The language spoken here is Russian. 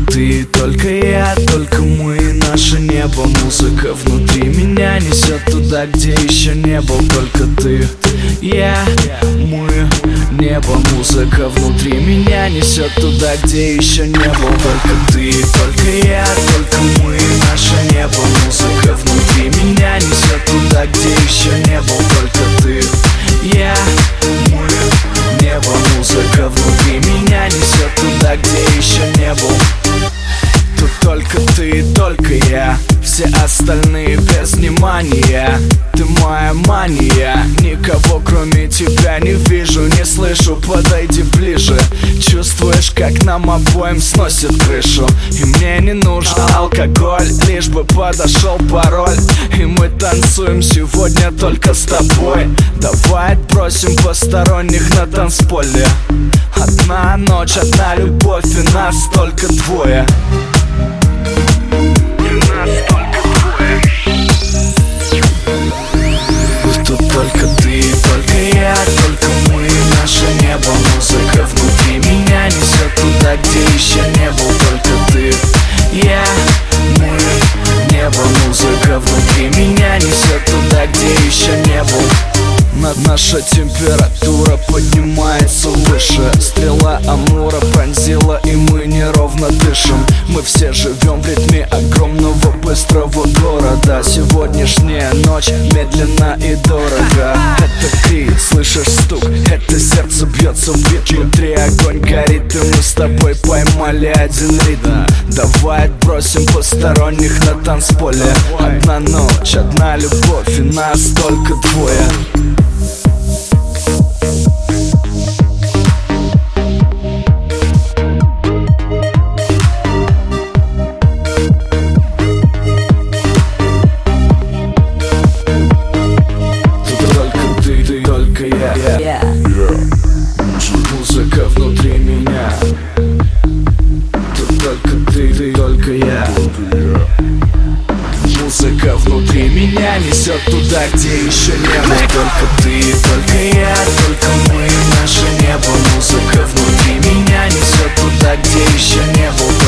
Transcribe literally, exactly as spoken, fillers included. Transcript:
ты, только я, только мы, наше небо. Музыка внутри меня несет туда, где еще не был. Только ты, я, мы, небо. Музыка внутри меня несет туда, где еще не был. Только ты, только я, только мы, наше небо. Музыка внутри меня несет туда, где еще не был. Только ты, я, мы, небо. Музыка внутри меня несет туда, где еще не был. Тут только ты и только я, все остальные без внимания. Ты моя мания, никого кроме тебя не вижу, не слышу, подойди ближе. Чувствуешь, как нам обоим сносит крышу. И мне не нужен алкоголь, лишь бы подошел пароль. И мы танцуем сегодня только с тобой. Давай отбросим посторонних на танцполе. Одна ночь, одна любовь, и нас только двое. Тут только ты, только я, только мы, наше небо. Музыка внутри меня несет туда, где еще не был. Только ты, я, мы, небо. Музыка внутри меня несет туда, где еще не был. Наша температура поднимается выше. Стрела Амура пронзила, и мы неровно дышим. Мы все живем в ритме огромного быстрого города. Сегодняшняя ночь медленно и дорого. Это крик, слышишь стук, это сердце бьется в бит. Внутри огонь горит, и мы с тобой поймали один ритм. Давай отбросим посторонних на танцполе. Одна ночь, одна любовь, и нас только двое. Yeah. Музыка внутри меня. Тут только ты, ты, только я. Музыка внутри меня несет туда, где еще не был. Только ты, только я, только мы, наше небо. Музыка внутри меня несет туда, где еще не был.